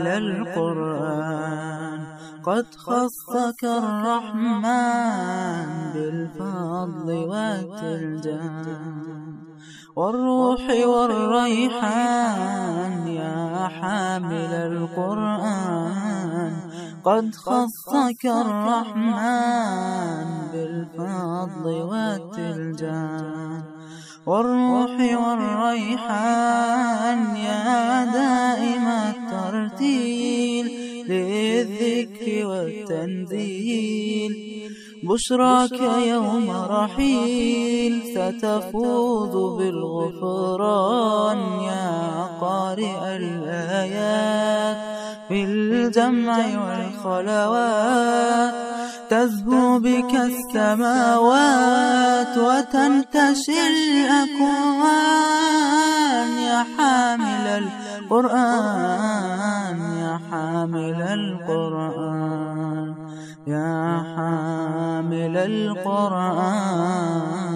القرآن قد خصك الرحمن بالفضل والترجان والروح والريحان يا حامل القرآن قد خصك الرحمن بالفضل والترجان والروح والريحان يا دائم الترتيل للذكر والتنزيل بشراك يوم رحيل ستفوز بالغفران يا قارئ الآيات في الجمع والخلوات تزهو بك السماوات وتنتشي الأكوان يا حامل القرآن يا حامل القرآن يا حامل القرآن.